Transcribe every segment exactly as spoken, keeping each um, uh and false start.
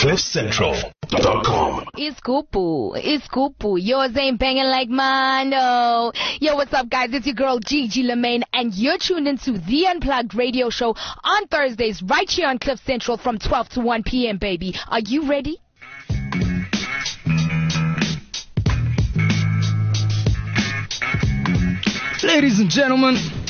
cliff central dot com. It's Kupu. It's Kupu. Yours ain't banging like mine, no. Yo, what's up, guys? It's your girl, Gigi Lemaine, and you're tuned into The Unplugged Radio Show on Thursdays, right here on Cliff Central from twelve to one p.m., baby. Are you ready? Ladies and gentlemen,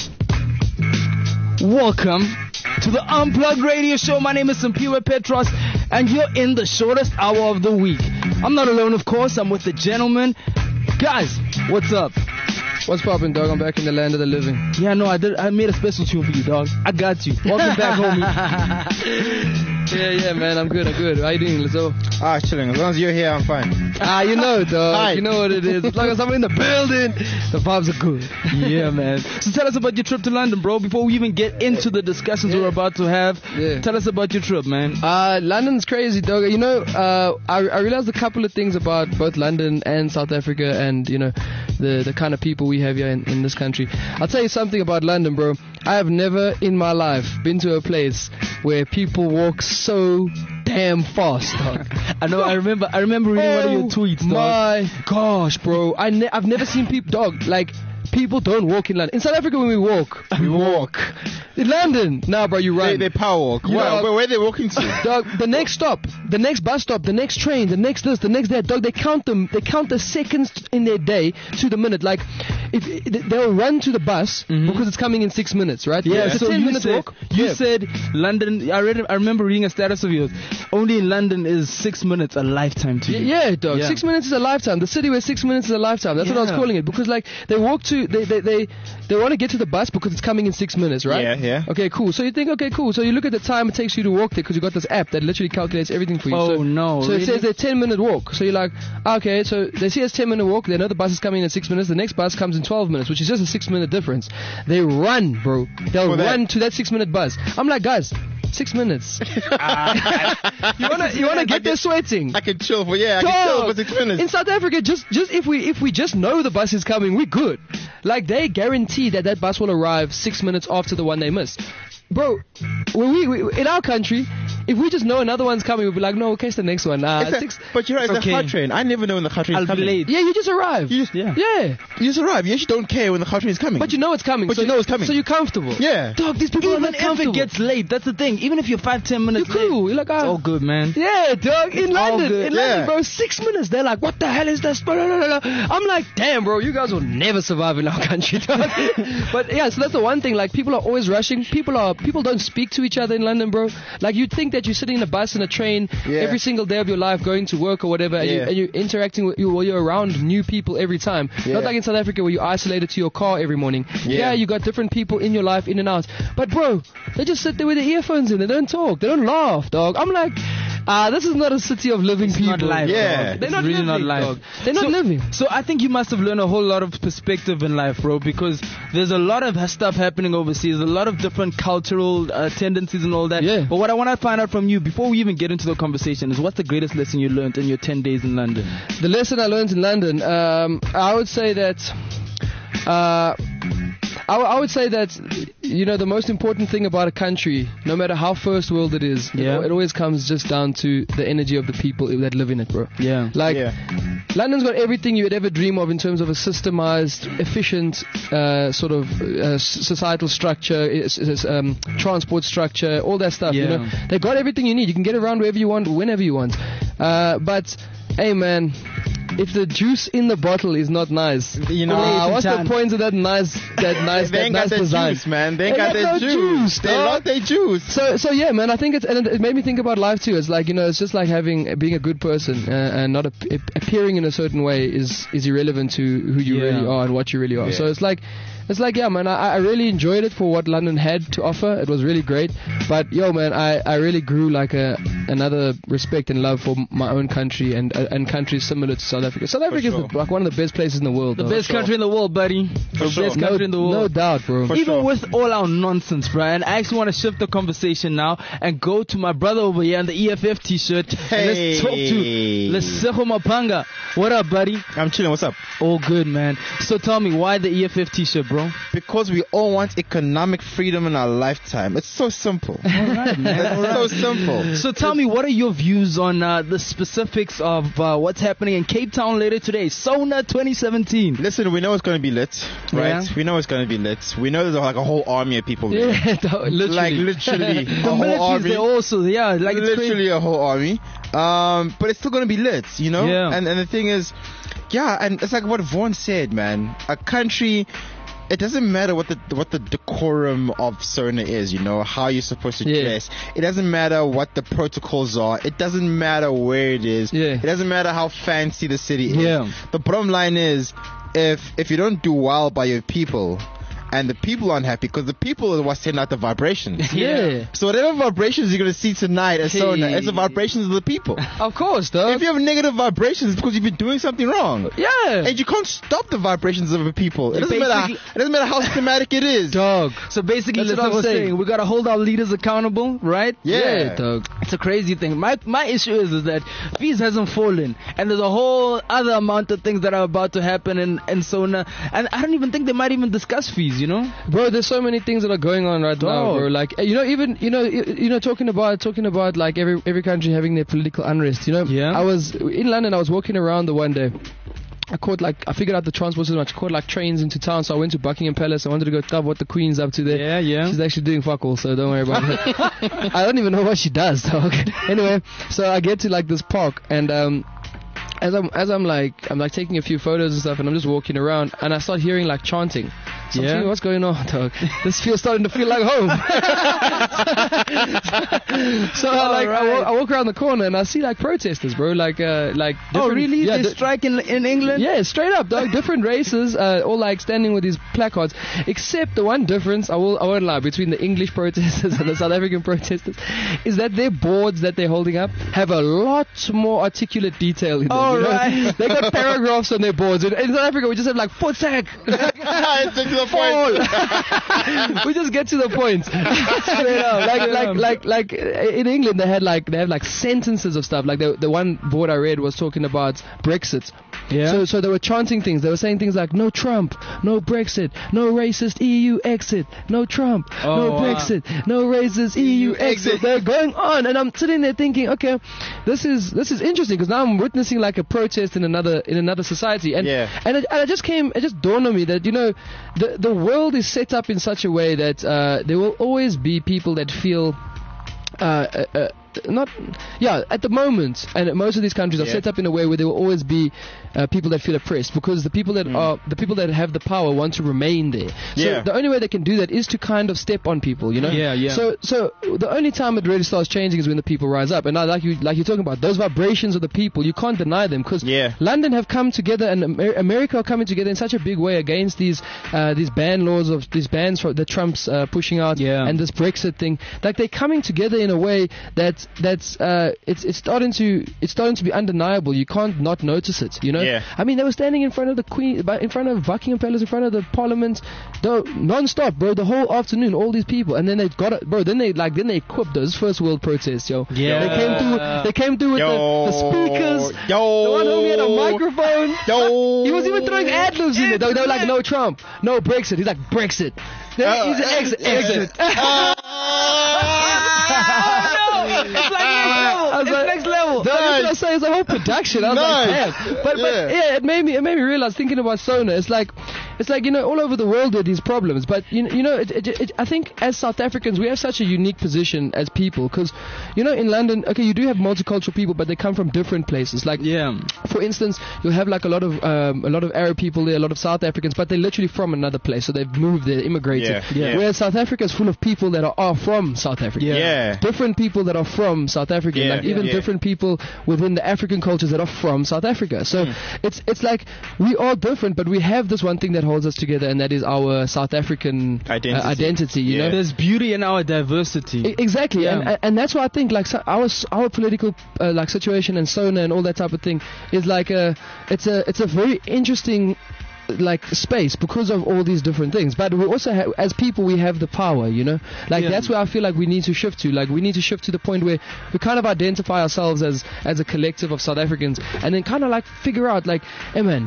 welcome to the Unplugged Radio Show. My name is Simpiwe Petros, and you're in the shortest hour of the week. I'm not alone, of course. I'm with the gentlemen. Guys, what's up? What's poppin', dog? I'm back in the land of the living. Yeah, no, I did. I made a special tune for you, dog. I got you. Welcome back, homie. Yeah, yeah, man. I'm good. I'm good. How you doing, Lizzo? Ah, chilling. As long as you're here, I'm fine. Ah, you know, dog. Hi. You know what it is. As long as I'm in the building, the vibes are good. Yeah, man. So tell us about your trip to London, bro. Before we even get into the discussions Yeah. we're about to have, Yeah. tell us about your trip, man. Uh, London's crazy, dog. You know, uh, I, I realized a couple of things about both London and South Africa, and you know, the the kind of people we have here in, in this country. I'll tell you something about London, bro. I have never in my life been to a place where people walk so damn fast, dog. I know. I remember. I remember reading one of your tweets, dog. My gosh, bro. I ne- I've never seen people, dog, like, people don't walk in London. In South Africa, when we walk, we walk. In London, nah, bro, you run. They, they power walk. You Wow, know- where, where are they walking to? Dog, the next stop, the next bus stop, the next train, the next this, the next that. Dog, they count them. They count the seconds in their day to the minute. Like, if they'll run to the bus because it's coming in six minutes, right? Yeah, It's a so ten you minute said, walk. you Yeah. said London, I read, I remember reading a status of yours, only in London is six minutes a lifetime to Y- you. Yeah, dog. Yeah. Six minutes is a lifetime. The city where six minutes is a lifetime. That's what I was Yeah. calling it, because like they walk to, they they they, they want to get to the bus because it's coming in six minutes, right? Yeah, yeah. Okay, cool. So you think, okay, cool. So you look at the time it takes you to walk there because you got this app that literally calculates everything for you. Oh, so, no, So really? it says a ten minute walk. So you're like, okay, so they see it's ten minute walk. They know the bus is coming in six minutes. The next bus comes in twelve minutes, which is just a six minute difference. They run, bro. They'll For that. run to that six minute bus. I'm like, guys, six minutes. you wanna you wanna get there sweating? I can chill for, yeah, I can chill Dog, for six minutes. in South Africa, just just if we if we just know the bus is coming, we're good. Like, they guarantee that that bus will arrive six minutes after the one they missed. Bro, when we, we in our country, if we just know another one's coming, we'll be like, no, okay, it's the next one. Uh, It's a- six, but you know, it's okay. a car train. I never know when the car train I'll is be coming. late. yeah, you just arrive. You just, Yeah. yeah, you just arrive. You actually don't care when the car train is coming. but you know it's coming. But so you know it's coming. So you're comfortable. Yeah. Dog, these people are Even not if comfortable. it gets late, that's the thing. Even if you're five, ten minutes You're cool. late, You're like, it's ah. all good, man. Yeah, dog. In all London, good. in London, Yeah. bro, six minutes. They're like, what the hell is this? Blah, blah, blah, blah. I'm like, damn, bro, you guys will never survive in our country, dog. But yeah, so that's the one thing. Like, people are always rushing. People are people don't speak to each other in London, bro. Like, you'd think that you're sitting in a bus and a train Yeah. every single day of your life, going to work or whatever, and, you, Yeah. and you're interacting with you, or you're around new people every time. Yeah. Not like in South Africa where you're isolated to your car every morning. Yeah. Yeah, you got different people in your life, in and out. But bro, they just sit there with their earphones in. They don't talk. They don't laugh, dog. I'm like, ah, this is not a city of living It's people. not life, Yeah. dog. They're It's not really living, not life. dog. They're not so, living. So I think you must have learned a whole lot of perspective in life, bro, because there's a lot of stuff happening overseas, a lot of different cultural uh, tendencies and all that. Yeah. But what I want to find out from you before we even get into the conversation is, what's the greatest lesson you learned in your ten days in London? The lesson I learned in London, um, I would say that, uh, I, w- I would say that, you know, the most important thing about a country, no matter how first world it is, it, Yeah. al- it always comes just down to the energy of the people that live in it, bro. Yeah. Like, Yeah. London's got everything you would ever dream of in terms of a systemized, efficient uh, sort of uh, s- societal structure, is, is, um, transport structure, all that stuff. You Yeah. know, they got everything you need. You can get around wherever you want, whenever you want. Uh, but hey, man, if the juice in the bottle is not nice, You know, uh, what's the Chan. point of that nice, that nice, they that ain't nice got that design? juice, man. They ain't They got got that no juice. juice, They dog. lost their juice. So, so yeah, man. I think it's, and it made me think about life too. It's like, you know, it's just like having being a good person uh, and not a, appearing in a certain way is is irrelevant to who you Yeah. really are and what you really are. Yeah. So it's like, it's like, yeah, man. I, I really enjoyed it for what London had to offer. It was really great. But yo, man, I, I really grew like a another respect and love for my own country and uh, and countries similar to South Africa. South Africa sure. is the, like one of the best places in the world. The dog. best country in the world, buddy. The sure. best no, country in the world. no doubt, bro. For Even sure. with all our nonsense, Brian, I actually want to shift the conversation now and go to my brother over here in the E F F t-shirt. And let's talk to Hey. Lesego Mapanga. What up, buddy? I'm chilling. What's up? All good, man. So tell me, why the E F F t-shirt, bro? bro? Because we all want economic freedom in our lifetime. It's so simple. All right, man. It's so simple. So tell me, what are your views on uh, the specifics of uh, what's happening in Cape Town later today? SONA twenty seventeen. Listen, we know it's going to be lit, right? Yeah. We know it's going to be lit. We know there's like a whole army of people there. Yeah, literally. Like literally a The whole military's army. there also, yeah, like it's crazy. literally a whole army. Um, but it's still going to be lit, you know? Yeah. And and the thing is, yeah, and it's like what Vaughn said, man. A country, it doesn't matter what the what the decorum of SONA is, you know, how you're supposed to Yeah. dress. It doesn't matter what the protocols are. It doesn't matter where it is. Yeah. It doesn't matter how fancy the city is. Yeah. The bottom line is, if if you don't do well by your people, and the people are unhappy, because the people are what send out the vibrations. Yeah. So whatever vibrations you're going to see tonight at SONA, it's the vibrations of the people. Of course, dog. If you have negative vibrations, it's because you've been doing something wrong. Yeah. And you can't stop the vibrations of the people. It doesn't, matter, Basically- it doesn't matter how systematic it is. Dog. So basically, That's that's what what I'm I'm saying. saying. We gotta hold our leaders accountable, right? Yeah. dog. It's a crazy thing. My my issue is is that fees hasn't fallen, and there's a whole other amount of things that are about to happen in in SONA, and I don't even think they might even discuss fees. You know? Bro, there's so many things that are going on right now, Dog. bro. Like, you know, even, you know, you, you know, talking about, talking about like every, every country having their political unrest, you know. Yeah. I was, in London, I was walking around the one day. I caught like, I figured out the transport system. I caught like trains into town, so I went to Buckingham Palace. I wanted to go cover what the Queen's up to there. Yeah, yeah. She's actually doing fuck all, so don't worry about it. I don't even know what she does, dog. Anyway, so I get to like this park, and um, as I'm as I'm like I'm like taking a few photos and stuff, and I'm just walking around, and I start hearing like chanting. So I'm Yeah. thinking, what's going on, dog? This feels starting to feel like home. So I like I, walk, I walk around the corner and I see like protesters, bro. Like uh like Oh, different- really? Yeah, they di- strike in in England? yeah, straight up, dog. Different races, uh, all like standing with these placards. Except the one difference, I will, I won't lie, between the English protesters and the South African protesters, is that their boards that they're holding up have a lot more articulate detail in them. All you know? right. They got paragraphs on their boards. In, in South Africa, we just have like foot sack. It's to the Fall. point. We just get to the point. Straight up. Like, like, like, like uh, in England, they had like they have like sentences of stuff. Like the the one board I read was talking about Brexit. Yeah. So so they were chanting things. They were saying things like no Trump, no Brexit, no racist E U exit, no Trump, Oh, no wow. Brexit, no racist E U exit. They're going on, and I'm sitting there thinking, okay, this is this is interesting because now I'm witnessing like a protest in another in another society, and Yeah. and it, and it just came, it just dawned on me that you know the the world is set up in such a way that uh, there will always be people that feel. Uh, uh, uh, not, yeah, at the moment, and most of these countries are Yeah. set up in a way where there will always be uh, people that feel oppressed because the people that are the people that have the power want to remain there. So Yeah. the only way they can do that is to kind of step on people, you know. Yeah, yeah. So, so the only time it really starts changing is when the people rise up, and I, like you, like you're talking about those vibrations of the people, you can't deny them because Yeah. London have come together and Amer- America are coming together in such a big way against these uh, these ban laws of these bans for, that Trump's uh, pushing out Yeah. and this Brexit thing. Like they're coming together in a way that that's uh, it's it's starting to it's starting to be undeniable. You can't not notice it. You know. Yeah. I mean, they were standing in front of the Queen, in front of Buckingham Palace, in front of the Parliament, though, non-stop, bro, the whole afternoon. All these people, and then they got it, bro. Then they like then they equipped those first world protests, yo. Yeah. They came through. They came through with the, the Yo. speakers. Yo. The one who had a microphone. Yo. He was even throwing ad libs in it. They, they were like, no Trump, no Brexit. He's like, Brexit. Then Uh, he's an exit. Exit. It's like next level. I was It's like- next level. That's what I'm saying. It's a whole production. I was Nice. like, damn. But, but Yeah. yeah, it made me it made me realize thinking about SONA. It's like it's like you know all over the world there are these problems. But you you know it, it, it, I think as South Africans we have such a unique position as people because you know in London okay you do have multicultural people but they come from different places. Like Yeah. for instance, you'll have like a lot of um, a lot of Arab people there, a lot of South Africans, but they're literally from another place, so they've moved there, immigrated. Yeah, yeah. Whereas South Africa is full of people that are, are from South Africa. Yeah. Different people that are from South Africa, Yeah, like even yeah. different people within the African cultures that are from South Africa. So it's it's like we are different, but we have this one thing that holds us together, and that is our South African uh, Identity. identity. You Yeah. know, There's beauty in our diversity. E- Exactly, Yeah. and and that's why I think like so our s- our political uh, like situation and SONA and all that type of thing is like a it's a it's a very interesting like space because of all these different things. But we also ha- as people we have the power, you know. Like Yeah. that's where I feel like we need to shift to. Like we need to shift to the point where we kind of identify ourselves as as a collective of South Africans, and then kind of like figure out like, hey man.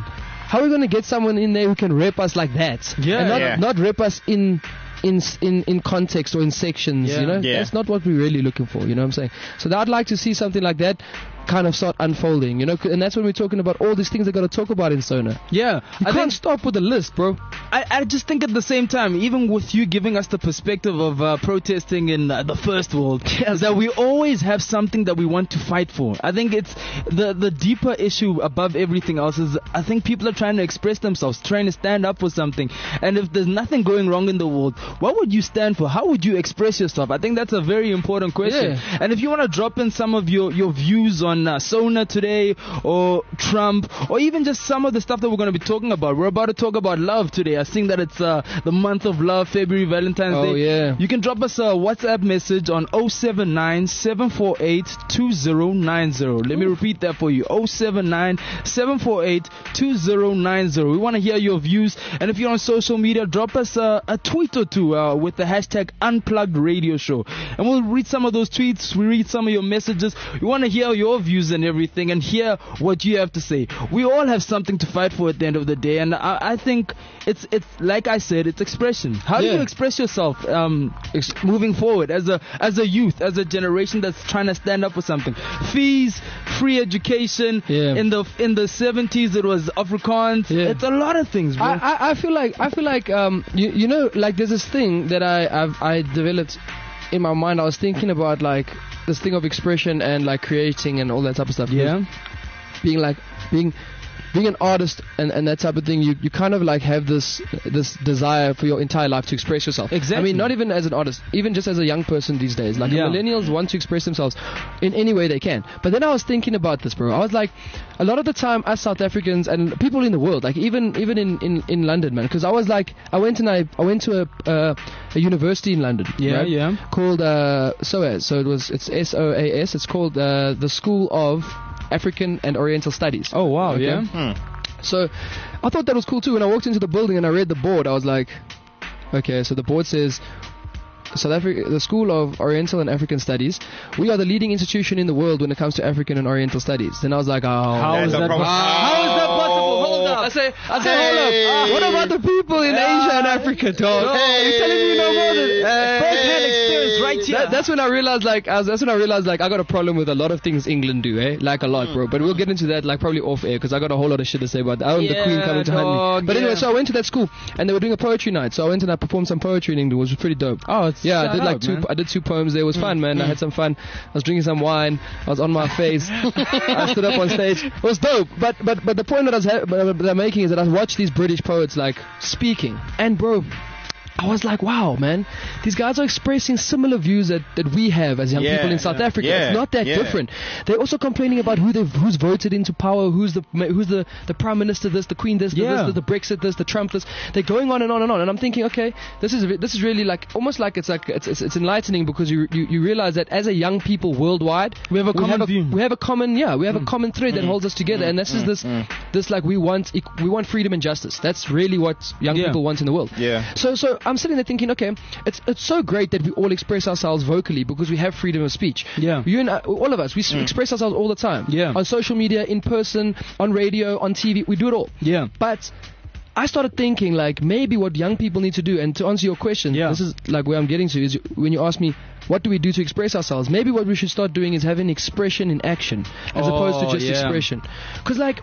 how are we going to get someone in there who can rep us like that? Yeah. And not, Yeah. not rep us in in in in context or in sections, Yeah. you know. Yeah. That's not what we're really looking for, you know what I'm saying? So I'd like to see something like that kind of start unfolding, you know, and that's when we're talking about all these things I got to talk about in Sona. Yeah, You I can't think stop with the list, bro. I, I just think at the same time, even with you giving us the perspective of uh, protesting in uh, the first world, is that we always have something that we want to fight for. I think it's the the deeper issue above everything else is I think people are trying to express themselves, trying to stand up for something. And if there's nothing going wrong in the world, what would you stand for? How would you express yourself? I think that's a very important question. Yeah. And if you want to drop in some of your, your views on uh, Sona today, or Trump, or even just some of the stuff that we're going to be talking about. We're about to talk about love today. I think that it's uh, the month of love, February, Valentine's Oh, Day. yeah. You can drop us a WhatsApp message on oh seven nine, seven four eight, two oh nine oh. Let me repeat that for you. oh seven nine, seven four eight, two oh nine oh. We want to hear your views. And if you're on social media, drop us a, a tweet or two uh, with the hashtag Unplugged Radio Show. And we'll read some of those tweets. We read some of your messages. We want to hear your views and everything and hear what you have to say. We all have something to fight for at the end of the day. And I, I think it's, it's like I said, it's expression. How do Yeah. you express yourself um, ex- moving forward as a as a youth, as a generation that's trying to stand up for something? Fees, free education. Yeah. In the in the seventies, it was Afrikaans. Yeah. It's a lot of things, bro. I, I, I feel like I feel like um you you know like there's this thing that I I've, I developed in my mind. I was thinking about like this thing of expression and like creating and all that type of stuff. yeah. Being like being being an artist and, and that type of thing, you, you kind of like have this this desire for your entire life to express yourself. Exactly. I mean, not even as an artist, even just as a young person these days. Like Yeah. millennials want to express themselves in any way they can. But then I was thinking about this, bro. I was like, a lot of the time, us South Africans and people in the world, like even even in, in, in London, man, because I was like, I went and I I went to a uh, a university in London. Yeah, right, yeah. Called uh, SOAS. So it was it's S O A S. It's called uh, the School of African and Oriental Studies. Oh wow, Okay. yeah. So I thought that was cool too. When I walked into the building and I read the board, I was like, okay, so the board says South Africa, the School of Oriental and African Studies. We are the leading institution in the world when it comes to African and Oriental studies. Then I was like, oh, How That's is a that problem. possible? How is that possible? Hold up. I say, I say, Hey. hold up. What about the people in Asia and Africa, dog? Hey. You're telling me no more than First-hand experience right here. That, that's when I realized, like, I was, that's when I realized, like, I got a problem with a lot of things England do, eh? Like a lot, bro. But we'll get into that, like, probably off air, because I got a whole lot of shit to say about that. I own the Yeah, Queen coming to hunt me. dog, But anyway, yeah. so I went to that school, and they were doing a poetry night. So I went and I performed some poetry in England, which was pretty dope. Oh, it's Yeah, I shout did like out, two. man. I did two poems there. It was fun, man. I had some fun. I was drinking some wine. I was on my face. I stood up on stage. It was dope. But but but the point that I was ha- that I'm making is that I watched these British poets like speaking, and bro, I was like, wow, man, these guys are expressing similar views that, that we have as young Yeah, people in South yeah, Africa. yeah, It's not that yeah. different. They're also complaining about who they've who's voted into power, who's the who's the, the prime minister this, the queen this, the, Yeah. this, the, the Brexit this, the Trump this. They're going on and on and on, and I'm thinking, okay, this is re- this is really like almost like it's like it's it's, it's enlightening because you, you you realize that as a young people worldwide, We have a common have view. we have a common yeah we have a common thread that holds us together, and this is this this like we want eq- we want freedom and justice. That's really what young Yeah. people want in the world. Yeah. So, so I'm sitting there thinking, okay, it's it's so great that we all express ourselves vocally because we have freedom of speech. Yeah. You and I, all of us, we s express ourselves all the time. Yeah. On social media, in person, on radio, on T V, we do it all. Yeah. But I started thinking, like, maybe what young people need to do, and to answer your question, Yeah. this is like where I'm getting to, is when you ask me, what do we do to express ourselves? Maybe what we should start doing is having expression in action, as opposed to Oh, just yeah. expression. Because, like,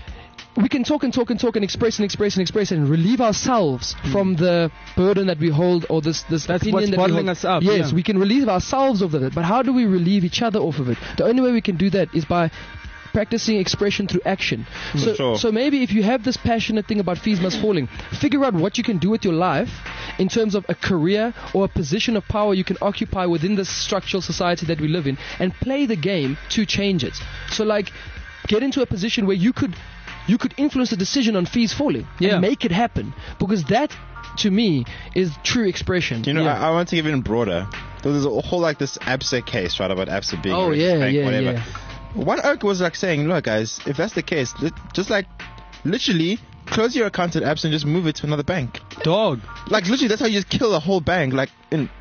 we can talk and talk and talk and express and express and express and relieve ourselves from the burden that we hold, or this this That's opinion what's that we bottling hold. us up, Yes, yeah. we can relieve ourselves of it. But how do we relieve each other off of it? The only way we can do that is by practicing expression through action. So, sure. so maybe if you have this passionate thing about fees must falling, figure out what you can do with your life in terms of a career or a position of power you can occupy within this structural society that we live in, and play the game to change it. So, like, get into a position where you could you could influence the decision on fees falling Yeah. and make it happen, because that, to me, is true expression. You know, Yeah. I, I want to give it even broader. There's a whole like this ABSA case, right, about ABSA being Oh, a yeah, bank, yeah, whatever. yeah. One oak was like saying, look, guys, if that's the case, li- just like literally close your account at ABSA and just move it to another bank. Dog. Like literally, that's how you just kill a whole bank. Like in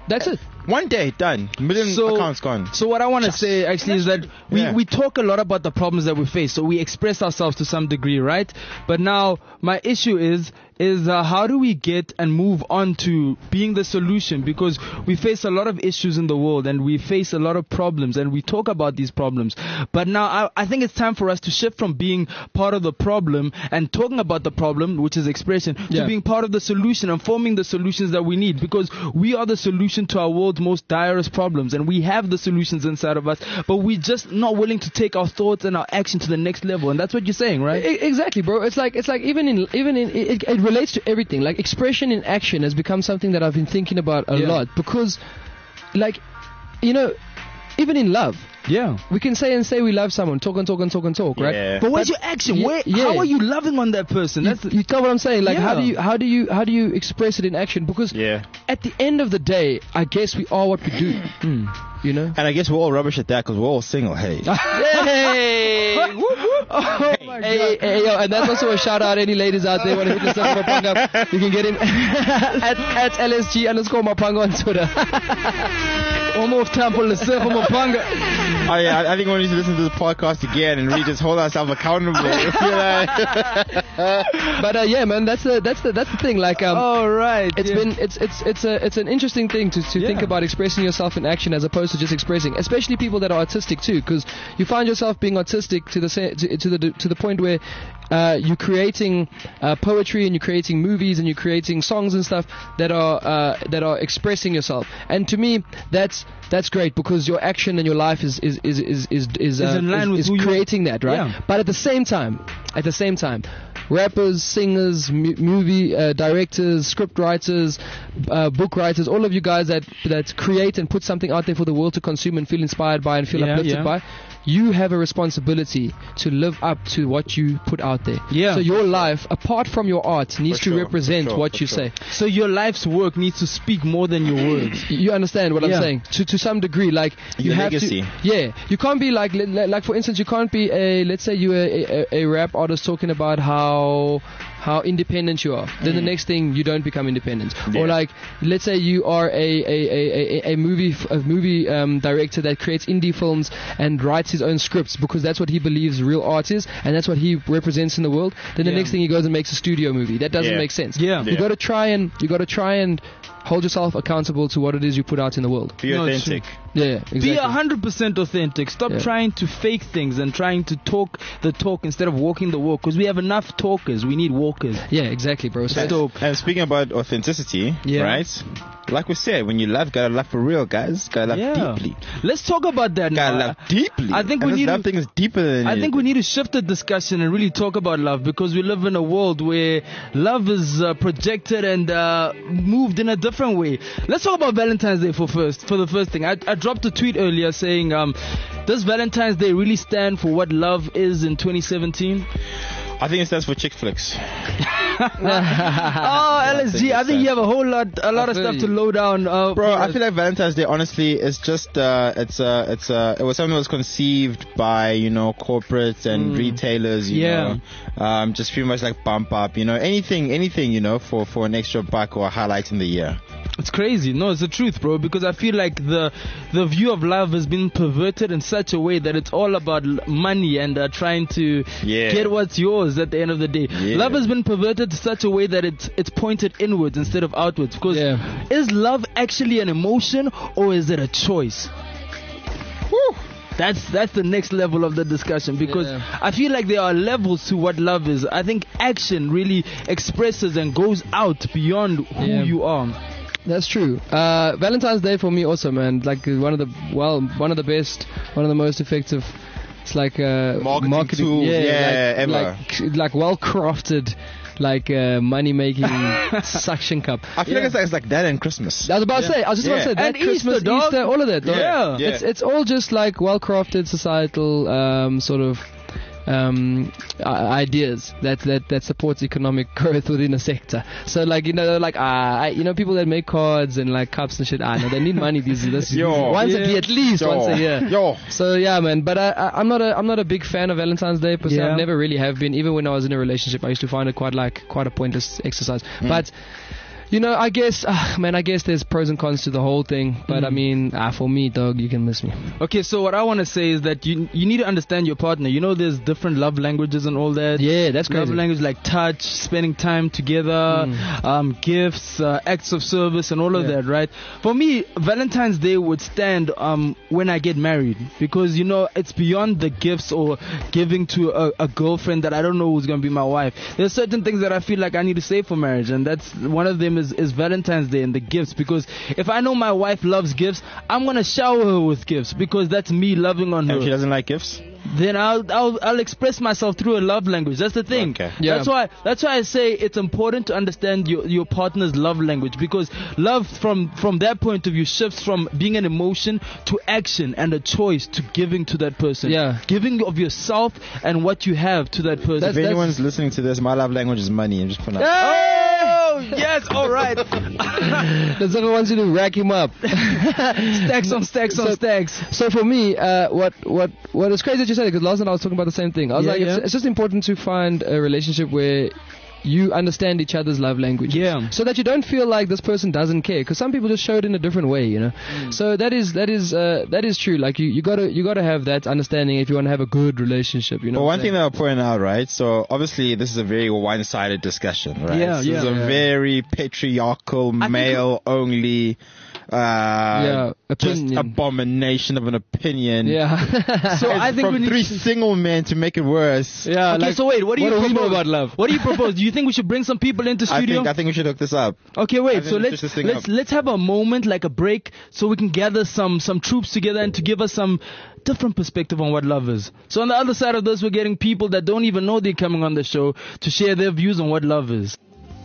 That's it. One day, done. Million So- accounts gone. So what I want to say actually is that we, Yeah. we talk a lot about the problems that we face. So we express ourselves to some degree, right? But now my issue is is uh, how do we get and move on to being the solution? Because we face a lot of issues in the world and we face a lot of problems and we talk about these problems. But now I, I think it's time for us to shift from being part of the problem and talking about the problem, which is expression, Yeah. to being part of the solution and forming the solutions that we need, because we are the solution to our world's most direst problems and we have the solutions inside of us, but we're just not willing to take our thoughts and our action to the next level. And that's what you're saying, right? E- Exactly, bro. It's like it's like even in even in it, it relates to everything. Like expression in action has become something that I've been thinking about a Yeah. lot because, like, you know, even in love, Yeah. we can say and say we love someone, talk and talk and talk and talk, right? Yeah. But where's But- your action? Ye- Where, yeah. How are you loving on that person? You, That's the, you tell what I'm saying. Like, how do Yeah. you how do you how do you express it in action? Because Yeah. at the end of the day, I guess we are what we do. You know. And I guess we're all rubbish at that because we're all single. Hey. Hey! Whoop, whoop. Oh my hey, hey, yo, and that's also a shout out any ladies out there want to hit this up Mapanga. You can get in at at L S G underscore Mapanga on Twitter. almost temple is Mapanga. Oh yeah, I, I think we need to listen to this podcast again and really just hold ourselves accountable. You know? But uh, yeah, man, that's the that's the that's the thing. Like, um, All right. It's yeah. been it's it's it's a it's an interesting thing to, to Yeah. think about expressing yourself in action as opposed to just expressing, especially people that are artistic too, because you find yourself being artistic to the sa- to, to the to the point where uh, you're creating uh, poetry and you're creating movies and you're creating songs and stuff that are uh, that are expressing yourself. And to me, that's that's great because your action and your life is is is is is, is, uh, in line is- with is who you are. creating that, right? Yeah. But at the same time, at the same time, rappers, singers, mu- movie uh, directors, script writers, uh, book writers, all of you guys that that create and put something out there for the world to consume and feel inspired by and feel Yeah, uplifted yeah. by, you have a responsibility to live up to what you put out there. Yeah. So your life, apart from your art, needs For to sure, represent for sure, what for you sure. say. So your life's work needs to speak more than your words. You understand what Yeah. I'm saying? To to some degree, like you Your have legacy. to. Yeah, you can't be like li- li- like for instance, you can't be a let's say you're a, a, a rap artist talking about how how independent you are. Then the next thing you don't become independent. Yeah. Or like let's say you are a a, a, a, a movie f- a movie um, director that creates indie films and writes his own scripts because that's what he believes real art is and that's what he represents in the world. Then the Yeah. next thing he goes and makes a studio movie. That doesn't Yeah. make sense. Yeah. You Yeah. got to try and you got to try and hold yourself accountable to what it is you put out in the world. Be No, authentic. Yeah, yeah, exactly. Be a hundred percent authentic. Stop Yeah. trying to fake things and trying to talk the talk instead of walking the walk. Because we have enough talkers. We need walkers. Yeah, exactly, bro. So That's dope. And speaking about authenticity, Yeah. right? Like we said, when you love, gotta love for real, guys. Gotta love Yeah. deeply. Let's talk about that Gotta now. love deeply. I think and we this need love to- thing is deeper than I think we anything. need to shift the discussion and really talk about love because we live in a world where love is uh, projected and uh, moved in a different way. Let's talk about Valentine's Day for first. For the first thing, I, I dropped a tweet earlier saying, um, "Does Valentine's Day really stand for what love is in twenty seventeen?" I think it stands for chick flicks. Oh, L S G, I think you have a whole lot, a lot of feel stuff to you. low down. Uh, Bro, for I us. feel like Valentine's Day, honestly, is just uh, it's uh, it's uh, it was something that was conceived by you know corporates and retailers, you Yeah. know, um, just pretty much like bump up, you know, anything, anything, you know, for for an extra buck or a highlight in the year. It's crazy. No, it's the truth, bro. Because I feel like the the view of love has been perverted in such a way that it's all about l- money and uh, trying to Yeah. get what's yours at the end of the day. Yeah. Love has been perverted to such a way that it's it's pointed inwards instead of outwards. Because Yeah. is love actually an emotion or is it a choice? Whew. That's that's the next level of the discussion because Yeah. I feel like there are levels to what love is. I think action really expresses and goes out beyond who Yeah. you are. That's true. Uh, Valentine's Day for me also, man. Like uh, one of the well, one of the best, one of the most effective. It's like uh, Marketing tools, yeah, like, ever. like like well crafted, like uh, money making suction cup. I feel like it's like, it's like that and Christmas. I was about to say, I was just about to Yeah. say that And Christmas, Easter, dog. Easter, all of that. dog. Yeah. Yeah. It's it's all just like well crafted societal um, sort of um, i- ideas that, that that supports economic growth within a sector. So like you know like ah I, you know people that make cards and like cups and shit. Ah no, they need money these this Yo. once Yeah. a at least Yo. once a year. Yo. So yeah, man. But I, I, I'm not a I'm not a big fan of Valentine's Day per se. Yeah. I never really have been. Even when I was in a relationship, I used to find it quite like quite a pointless exercise. But You know, I guess, uh, man, I guess there's pros and cons to the whole thing. But Mm. I mean, ah, for me, dog, you can miss me. Okay, so what I want to say is that you you need to understand your partner. You know, there's different love languages and all that. Yeah, that's Love crazy. language like touch, spending time together, Mm. um, gifts, uh, acts of service, and all of Yeah. that, right? For me, Valentine's Day would stand um, when I get married, because you know it's beyond the gifts or giving to a, a girlfriend that I don't know who's gonna be my wife. There's certain things that I feel like I need to save for marriage, and that's one of them is, is Valentine's Day and the gifts. Because if I know my wife loves gifts, I'm gonna shower her with gifts because that's me loving on And if she her. doesn't like gifts? Then I'll, I'll I'll express myself through a love language. That's the thing. Okay. Yeah. That's why that's why I say it's important to understand your, your partner's love language, because love from from that point of view shifts from being an emotion to action and a choice to giving to that person. Yeah. Giving of yourself and what you have to that person. If anyone's listening to this, my love language is money. I'm just putting out. Oh yes, all right. The Zunga wants you to rack him up. Stacks on stacks on So- stacks. So for me, uh, what what what is crazy that you said it, because last night I was talking about the same thing. I was Yeah, like, yeah. it's, it's just important to find a relationship where you understand each other's love language. Yeah. So that you don't feel like this person doesn't care, because some people just show it in a different way, you know. Mm. So that is that is uh, that is true. Like you, you gotta you gotta have that understanding if you want to have a good relationship. You know. But what one I'm thing saying? that I'll point out, right? So obviously this is a very one-sided discussion, right? Yeah, This yeah. is a Yeah. very patriarchal, think- male-only, uh, Yeah, just opinion. abomination of an opinion. Yeah. So I think from we need three to- single men to make it worse. yeah. Okay, like, so wait, what do you what do we propose? know about love? What do you propose? Do you think we should bring some people into I studio? think I think we should hook this up. Okay, I wait. think So we let's should just sing let's up. let's have a moment, like a break, so we can gather some some troops together and to give us some different perspective on what love is. So on the other side of this, we're getting people that don't even know they're coming on the show to share their views on what love is.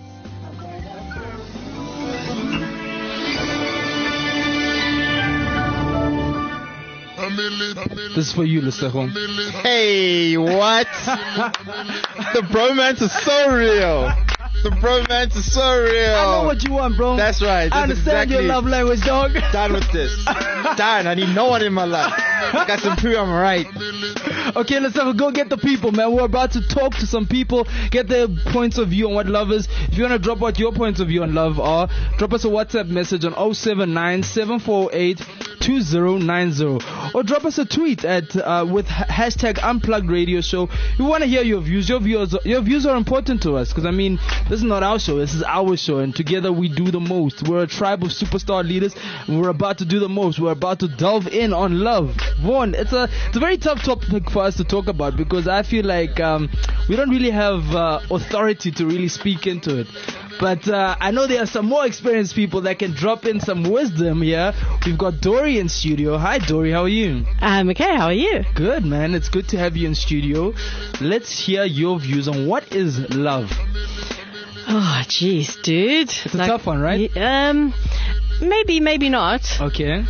This is for you, Lesego. Hey, what? The bromance is so real. The bromance is so real. I know what you want, bro. That's right. I That's understand your exactly- love language, dog. Done with this. Done. I need no one in my life. Got some poo, I'm right. Okay, let's have a go get the people, man. We're about to talk to some people, get their points of view on what love is. If you want to drop what your points of view on love are, drop us a WhatsApp message on oh seven nine, seven four eight, two oh nine oh, or drop us a tweet at uh, with ha- hashtag Unplugged Radio Show. We want to hear your views. Your views, your views are important to us, because I mean, this is not our show. This is our show, and together we do the most. We're a tribe of superstar leaders, and we're about to do the most. We're about to delve in on love. Vaughn, it's a it's a very tough topic for us to talk about, because I feel like um, we don't really have uh, authority to really speak into it. But uh, I know there are some more experienced people that can drop in some wisdom here. We've got Dory in studio. Hi, Dory. How are you? I'm okay. How are you? Good, man. It's good to have you in studio. Let's hear your views on what is love. Oh, jeez, dude. It's a tough one, right? Um, maybe, maybe not. Okay.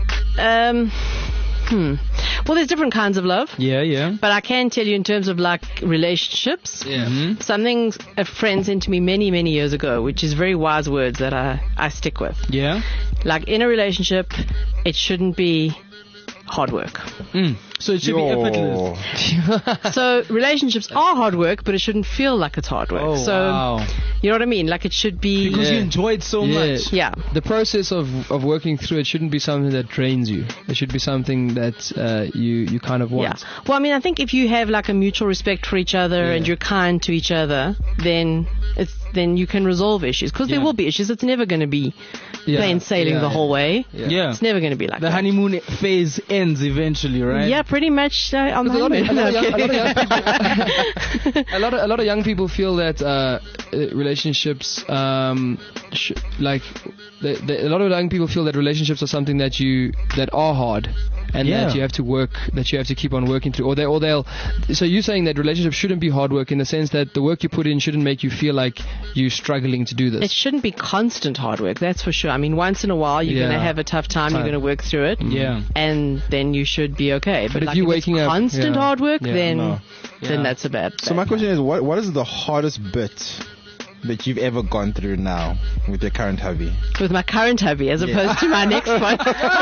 Um, hmm. Well, there's different kinds of love, Yeah, yeah. but I can tell you in terms of like relationships. Mhm. Something a friend sent to me many, many years ago, which is very wise words that I, I stick with. Yeah. Like in a relationship, it shouldn't be hard work. Mm. So it should be Yo. effortless. So relationships are hard work, but it shouldn't feel like it's hard work. Oh, so wow. you know what I mean? Like it should be. Because you Yeah. enjoy it so Yeah. much. Yeah. The process of, of working through it shouldn't be something that drains you. It should be something that uh, you you kind of want. Yeah. Well, I mean, I think if you have like a mutual respect for each other Yeah. and you're kind to each other, then it's then you can resolve issues, because there Yeah. will be issues. It's never going to be Yeah. plain sailing Yeah, the yeah. whole way. Yeah. Yeah. It's never going to be like The that. honeymoon phase ends eventually, right? Yeah, pretty much uh, on the Because a lot of- honeymoon. a lot of young- Okay. a lot of young a lot of a lot of young people feel that uh, uh, relationships, um, sh- like they, they, a lot of young people feel that relationships are something that you that are hard, and Yeah. that you have to work, that you have to keep on working through, or they or they'll. So you're saying that relationships shouldn't be hard work in the sense that the work you put in shouldn't make you feel like you're struggling to do It this. shouldn't be constant hard work, that's for sure. I mean, once in a while you're Yeah. going to have a tough time, you're Time. going to work through it, Yeah. and then you should be okay. But, But if like, you're if waking it's up- constant yeah. hard work, Yeah, then no. then Yeah. that's a bad. So my question is, what what is the hardest bit that you've ever gone through now with your current hubby? with my current hubby as Yeah. opposed to my next one.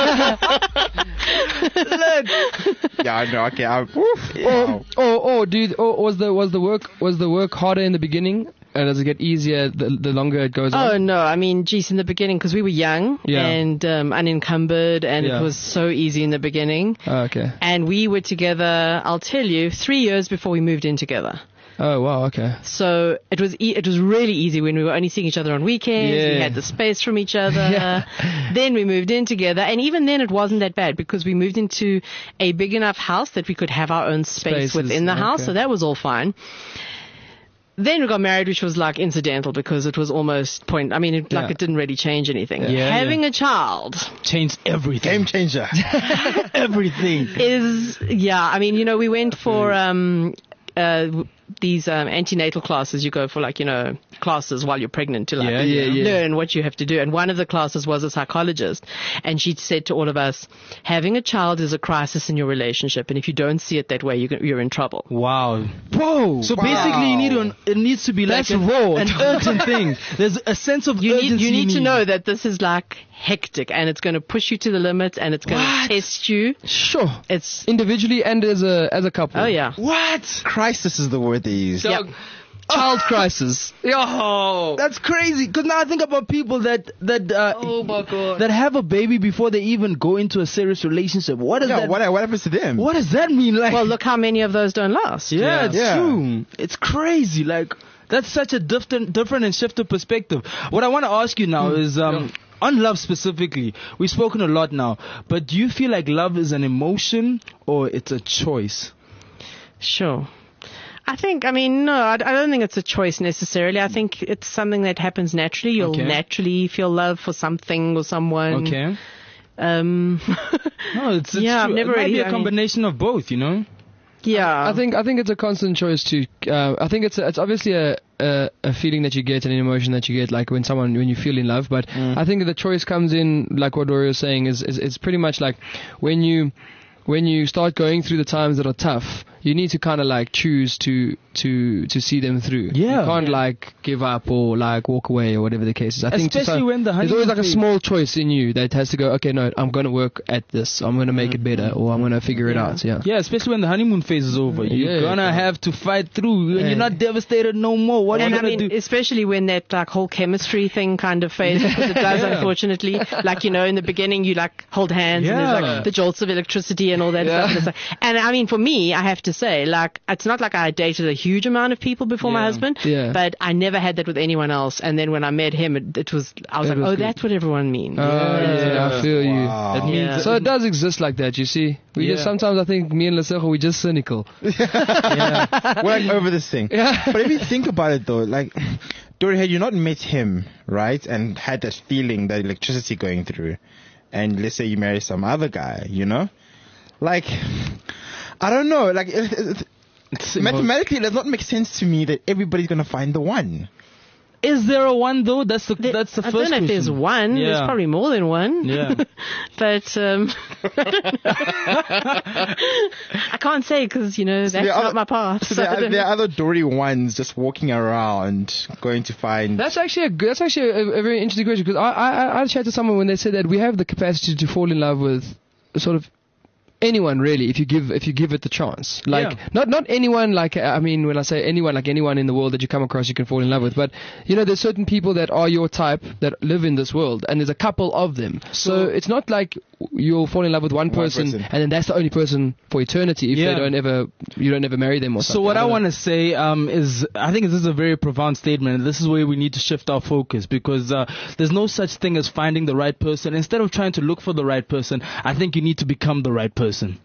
Yeah, I know. Okay, I, oof, Or, wow. or, or, do you, or was the was the work was the work harder in the beginning? uh, does it get easier the, the longer it goes Oh, on? no. I mean, geez, in the beginning, because we were young Yeah. and um, unencumbered, and Yeah. it was so easy in the beginning. Oh, okay. And we were together, I'll tell you, three years before we moved in together. Oh, wow, okay. So it was e- it was really easy when we were only seeing each other on weekends. We Yeah. had the space from each other. Yeah. Then we moved in together, and even then it wasn't that bad because we moved into a big enough house that we could have our own space Spaces, within the house. okay. So that was all fine. Then we got married, which was like incidental because it was almost point. I mean, it, like Yeah. it didn't really change anything. Yeah, Having a child Changed everything. Game changer. everything. is, yeah. I mean, you know, we went for um uh these um, antenatal classes. You go for like, you know, classes while you're pregnant to like Yeah, yeah, yeah. learn what you have to do. And one of the classes was a psychologist, and she said to all of us, having a child is a crisis in your relationship, and if you don't see it that way, you're, you're in trouble. Wow. Whoa. So basically, you need to, it needs to be like That's an, raw. an urgent thing. There's a sense of You need, urgency. you need to know that this is like hectic, and it's going to push you to the limit, and it's going What? to test you. Sure. It's, Individually and as a as a couple. oh yeah. What? Crisis is the word they use. Yep. Child crisis. Yo. That's crazy. Because now I think about people that that uh, Oh my God. that have a baby before they even go into a serious relationship. What does Yeah, that? what, what happens to them? What does that mean? Like, Well, look how many of those don't last. yeah, Yeah. it's Yeah. true. It's crazy. Like, that's such a different, different and shifted perspective. What I want to ask you now is, um, on love specifically, we've spoken a lot now, but do you feel like love is an emotion or it's a choice? Sure. I think, I mean, no, I, I don't think it's a choice necessarily. I think it's something that happens naturally. You'll Okay. naturally feel love for something or someone. Okay. Um, No, it's, it's Yeah, I've true. never it might really- be I a mean- combination of both, you know? yeah. I think I think it's a constant choice to. Uh, I think it's a, it's obviously a, a a feeling that you get and an emotion that you get, like when someone when you feel in love. But I think the choice comes in, like what Dory was saying, is, is it's pretty much like when you when you start going through the times that are tough, you need to kind of like choose to to to see them through. Yeah. You can't like give up or like walk away or whatever the case is. I think to Especially some- when the there's always honeymoon like a phase- small choice in you that has to go. Okay, no, I'm going to work at this. I'm going to make it better, or I'm going to figure it out. Yeah. Yeah, especially when the honeymoon phase is over. You're Yeah, gonna yeah. have to fight through, and Yeah. you're not devastated no more. What and are I you mean, gonna do? especially when that like whole chemistry thing kind of fades, because it does, Yeah. unfortunately. Like, you know, in the beginning you like hold hands and there's Yeah. like the jolts of electricity and all that Yeah. stuff. And, it's like, and I mean, for me, I have to say, like, it's not like I dated a huge amount of people before my Yeah. husband, Yeah. but I never had that with anyone else. And then when I met him, it, it was, I was It like, was oh, good. that's what everyone means. Oh, yeah, I feel you. Wow. That means Yeah. So it does exist like that, you see. We Yeah. just sometimes I think me and Lesego we just cynical. yeah. We're like over this thing. Yeah. But if you think about it though, like, Dory, had you not met him, right, and had that feeling, that electricity going through, and let's say you marry some other guy, you know, like, I don't know, like, it, it, it, mathematically, it does not make sense to me that everybody's gonna find the one. Is there a one though? That's the There- that's the I first don't know if there's question. one. Yeah. There's probably more than one. Yeah. but um, I can't say because, you know, that's there are not other- my path. So So there, I are, don't there know. are other Dory ones just walking around, going to find. That's actually a good, that's actually a, a very interesting question because I, I I chatted to someone when they said that we have the capacity to fall in love with sort of anyone really if you give if you give it the chance. Like Yeah. not not anyone like I mean when I say anyone like anyone in the world that you come across you can fall in love with, but you know there's certain people that are your type that live in this world and there's a couple of them. So, So- it's not like you'll fall in love with one, One person, person. and then that's the only person for eternity if Yeah. they don't ever you don't ever marry them or something. So what I don't know. want to say um, is, I think this is a very profound statement. And this is where we need to shift our focus because uh, there's no such thing as finding the right person. Instead of trying to look for the right person, I think you need to become the right person.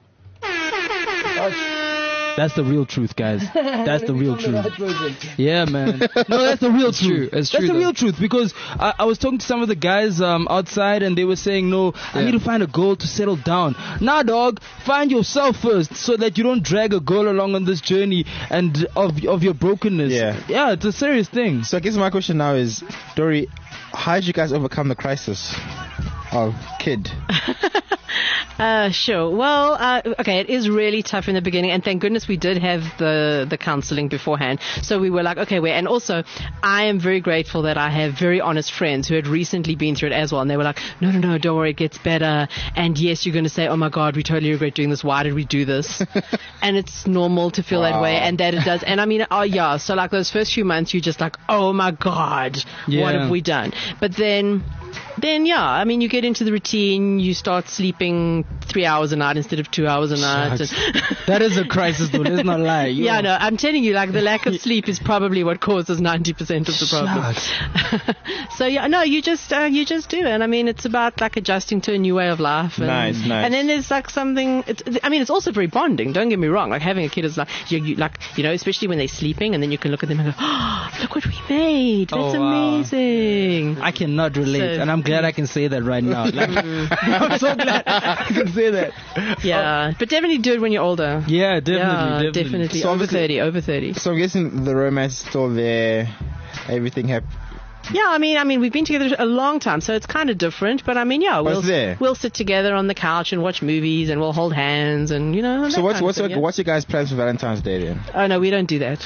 That's the real truth, guys. That's the real truth. Yeah, man. No, that's the real It's truth. true. It's that's true, the though. real truth because I, I was talking to some of the guys um, outside and they were saying, no, I Yeah. need to find a girl to settle down. Nah, dog, find yourself first so that you don't drag a girl along on this journey and of of your brokenness. Yeah. Yeah, it's a serious thing. So I guess my question now is, Dory, how did you guys overcome the crisis of kid? Uh, sure. Well, uh, okay, it is really tough in the beginning, and thank goodness we did have the the counselling beforehand. So we were like, okay, wait. And also, I am very grateful that I have very honest friends who had recently been through it as well, and they were like, no, no, no, don't worry, it gets better. And yes, you're going to say, oh my God, we totally regret doing this. Why did we do this? And it's normal to feel Wow. that way, and that it does. And I mean, oh yeah. So like those first few months, you're just like, oh my God, what Yeah. have we done? But then. Then yeah, I mean, you get into the routine. You start sleeping three hours a night instead of two hours a night. Shucks. That is a crisis, though. Let's not lie. Yo. Yeah, no, I'm telling you, like the lack of sleep is probably what causes ninety percent of the problem. Shucks. So yeah, no, you just uh, you just do, and I mean, it's about like adjusting to a new way of life. And, Nice, nice. And then there's like something. It's, I mean, it's also very bonding. Don't get me wrong. Like having a kid is like you, you like you know, especially when they're sleeping, and then you can look at them and go, oh, look what we made. That's Oh, wow. amazing. I cannot relate, So- and I'm glad I can say that right now. Like, I'm so glad I can say that. Yeah, but definitely do it when you're older. Yeah, definitely, yeah, definitely. definitely. So over obviously- thirty, over thirty. So I'm guessing the romance is still there. Everything happened. Yeah, I mean, I mean, we've been together a long time, so it's kind of different. But I mean, yeah, we'll What's there? we'll sit together on the couch and watch movies, and we'll hold hands, and you know. So that what's kind of what's thing, your, yeah. what's your guys' plans for Valentine's Day then? Oh no, we don't do that.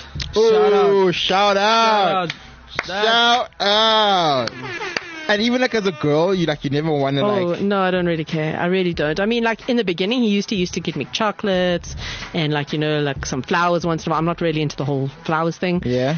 Oh, shout out! Shout Shout out! And even like as a girl, you like you never want to Oh like. no, I don't really care. I really don't. I mean, like in the beginning, he used to used to get me chocolates and like you know like some flowers once in a while. I'm not really into the whole flowers thing. Yeah.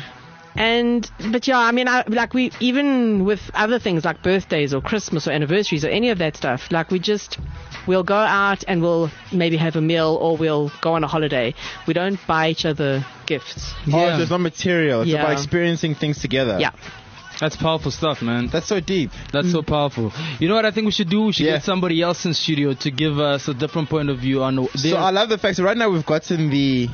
And but yeah, I mean, I, like we even with other things like birthdays or Christmas or anniversaries or any of that stuff, like we just we'll go out and we'll maybe have a meal or we'll go on a holiday. We don't buy each other gifts. Oh, Yeah. so it's not material. It's Yeah. about experiencing things together. Yeah. That's powerful stuff, man. That's so deep. That's so powerful. You know what I think we should do? We should Yeah. get somebody else in studio to give us a different point of view on. So I love the fact that right now we've gotten the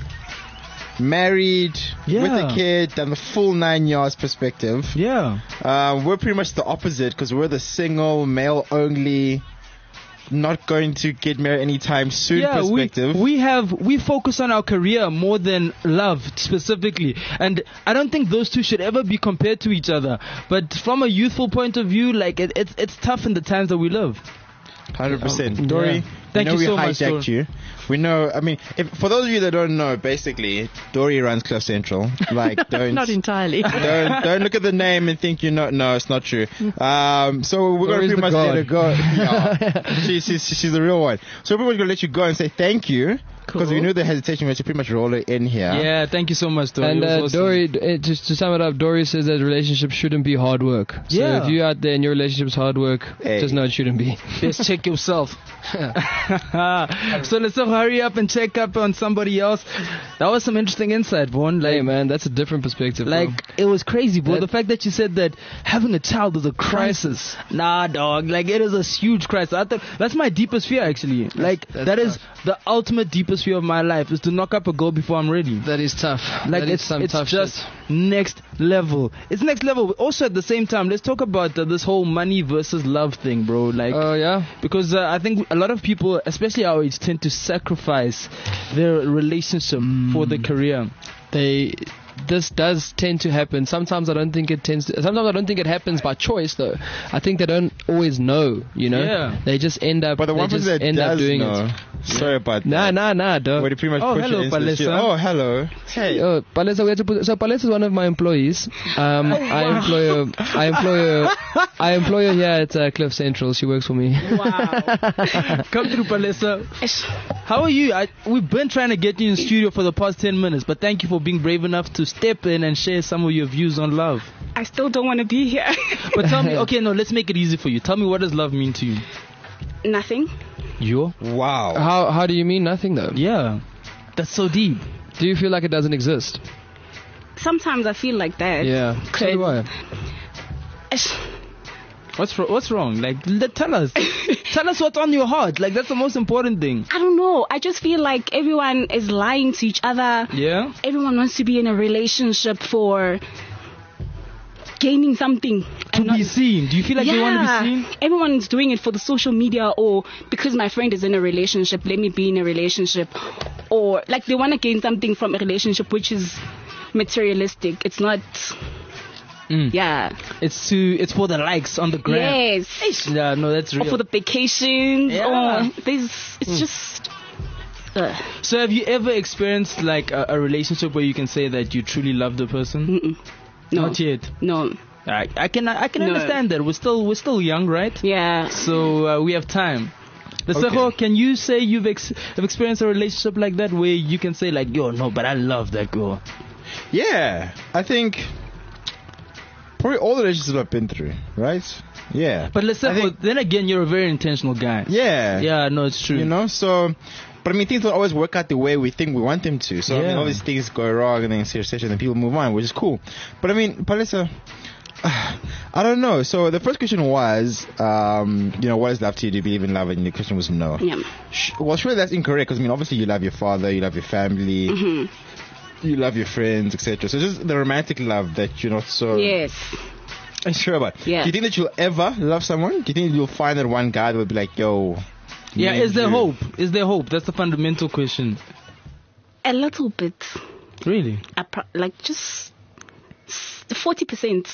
married Yeah. with a kid and the full nine yards perspective. yeah. Um, we're pretty much the opposite because we're the single, male only, not going to get married anytime soon Yeah, we, perspective. we have we focus on our career more than love specifically, and I don't think those two should ever be compared to each other. But from a youthful point of view, like it, it's it's tough in the times that we live. one hundred percent. Yeah. Dory, Thank we know you so we much, hijacked Dory. you. We know, I mean, if, for those of you that don't know, basically, Dory runs Cliff Central. Like, don't. Not entirely. don't don't look at the name and think you're not. No, it's not true. Um, so we're gonna Dory's pretty the much let god. her go. Yeah. she, she's she's the real one. So we're pretty much gonna let you go and say thank you because we Cool. knew the hesitation. We had to pretty much roll her in here. Yeah, thank you so much, Dory. And It was uh, awesome. Dory, uh, just to sum it up, Dory says that relationships shouldn't be hard work. So Yeah. if you're out there and your relationship's hard work, Hey. just know it shouldn't be. Just check yourself. So let's uh, hurry up and check up on somebody else. That was some interesting insight, Vaughn. Like, Hey man, that's a different perspective. bro. Like, it was crazy, bro. That- The fact that you said that having a child is a crisis. Nah, dog. Like, it is a huge crisis. I thought, that's my deepest fear, actually. Like, that's that is tough. the ultimate deepest fear of my life, is to knock up a goal before I'm ready. that is tough. Like, that is it's, some it's tough just shit. next level. It's next level. Also, at the same time, let's talk about uh, this whole money versus love thing, bro. Like, Oh yeah. because uh, I think a lot of people, especially our age, tend to sacrifice their relationship for the career. They this does tend to happen. Sometimes I don't think it tends to, sometimes I don't think it happens by choice though. I think they don't always know, you know. Yeah. They just end up But the they one just person that end up does doing know, it. sorry about Nah, that. nah, nah, dog. Where they pretty much Oh, put hello, you into the shit. Palesa. Oh, hello. Hey. Oh, Palesa, we have to put, so Palesa is one of my employees. Um, I employ her, I employ her, I employ her here at uh, Cliff Central. She works for me. Come through, Palesa. How are you? I, we've been trying to get you in studio for the past ten minutes, but thank you for being brave enough to step in and share some of your views on love. I still don't want to be here. But tell me, okay, no, let's make it easy for you. Tell me, what does love mean to you? Nothing. You? Wow. How how do you mean nothing though? Yeah. That's so deep. Do you feel like it doesn't exist? Sometimes I feel like that. Yeah. So do I. Ish. What's wr- what's wrong? Like, let, tell us. Tell us what's on your heart. Like, that's the most important thing. I don't know. I just feel like everyone is lying to each other. Yeah? Everyone wants to be in a relationship for gaining something. To be seen. Do you feel like yeah, they want to be seen? everyone's doing it for the social media, or because my friend is in a relationship, let me be in a relationship. Or like they want to gain something from a relationship which is materialistic. It's not Mm. Yeah. It's to it's for the likes on the gram. Yes. Yeah, no, that's real. Or for the vacations. Yeah. Or there's, it's just. Uh, So have you ever experienced like a, a relationship where you can say that you truly love the person? mm-mm. No. Not yet. No. I, I can I can No. understand that. We're still we're still young, right? Yeah. So uh, we have time. Lesego, Okay. can you say you've ex- have experienced a relationship like that where you can say like, yo, no, but I love that girl? Yeah, I think probably all the relationships I've been through, right? Yeah. But I Lesego, think- then again, you're a very intentional guy. Yeah. Yeah, no, it's true. You know, so, but I mean, things don't always work out the way we think we want them to. So, I mean, Yeah. all these things go wrong and then serious and then people move on, which is cool. But I mean, Palisa, I don't know. So the first question was, um, you know, what is love to you? Do you believe in love? And the question was no. Yeah. Sh- Well, surely that's incorrect because I mean, obviously you love your father, you love your family, Mm-hmm. you love your friends, et cetera. So just the romantic love that you're not so Yes. sure about. Yeah. Do you think that you'll ever love someone? Do you think you'll find that one guy that will be like, yo? Yeah, me is and there you? hope? Is there hope? That's the fundamental question. A little bit. Really? Appro- Like just forty percent.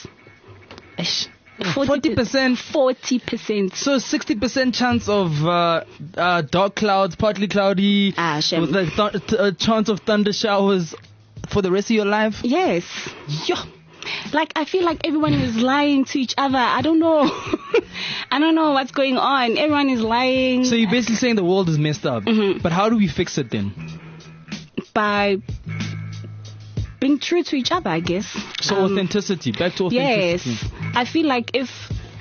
Forty percent. Forty percent. So sixty percent chance of uh, uh, dark clouds, partly cloudy, Ah, sure. with a th- t- a chance of thunder showers for the rest of your life. Yes. Yeah. Like I feel like everyone is lying to each other. I don't know. I don't know what's going on. Everyone is lying So you're basically saying the world is messed up. Mhm. But how do we fix it then? by being true to each other, I guess. So Um, authenticity, back to Yes. authenticity. I feel like if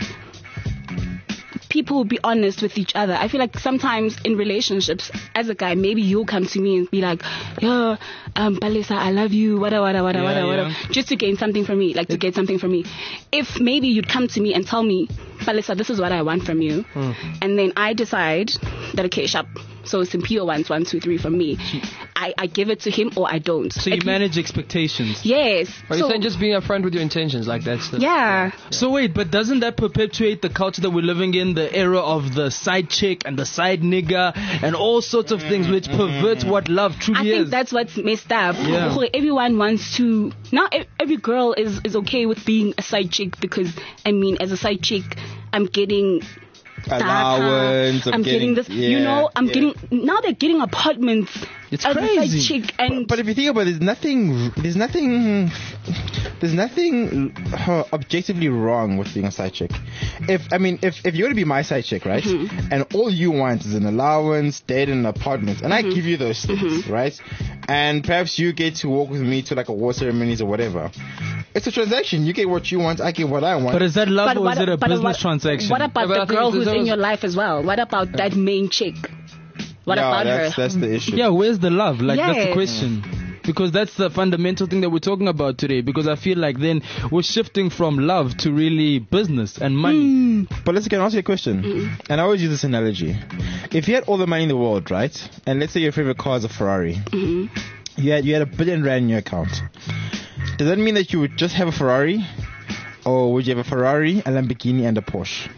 people will be honest with each other, I feel like sometimes in relationships, as a guy, maybe you'll come to me and be like, yo, um, Palisa, I love you, wada, wada, wada, Yeah, wada, yeah. wada, just to gain something from me, like to get something from me. If maybe you'd come to me and tell me, Palisa, this is what I want from you, Hmm. and then I decide that, okay, sharp, so Simpio wants one, two, three from me, I, I give it to him or I don't. So you At least- manage expectations. Yes. Are you So- saying just being upfront with your intentions? Like that's the, yeah. So wait, but doesn't that perpetuate the culture that we're living in, the era of the side chick and the side nigga and all sorts of things which pervert what love truly I think is? that's what's messed up. Yeah. Okay, everyone wants to. Now e- every girl is, is okay with being a side chick because, I mean, as a side chick, I'm getting Allowance, data, I'm I'm getting, getting- this. you yeah, know, I'm yeah. getting. Now they're getting apartments. It's as crazy. a side chick, and But if you think about it, there's nothing, there's nothing, there's nothing uh, objectively wrong with being a side chick. If I mean, if if you're gonna be my side chick, right, Mm-hmm. and all you want is an allowance, date, and an apartment, and Mm-hmm. I give you those things, right, and perhaps you get to walk with me to like a war ceremonies or whatever. It's a transaction. You get what you want, I get what I want. But is that love but or what, is it a but business what, transaction? What about Yeah, but I the think girl there's who's in always- your life as well? What about that main chick? What yeah, about that's, her? That's the issue. Yeah, where's the love? Like, that's the Yes. question. Because that's the fundamental thing that we're talking about today. Because I feel like then we're shifting from love to really business and money. But let's can I ask you a question. And I always use this analogy. If you had all the money in the world, right? And let's say your favorite car is a Ferrari. You had you had a billion rand in your account. Does that mean that you would just have a Ferrari? Or would you have a Ferrari, a Lamborghini, and a Porsche?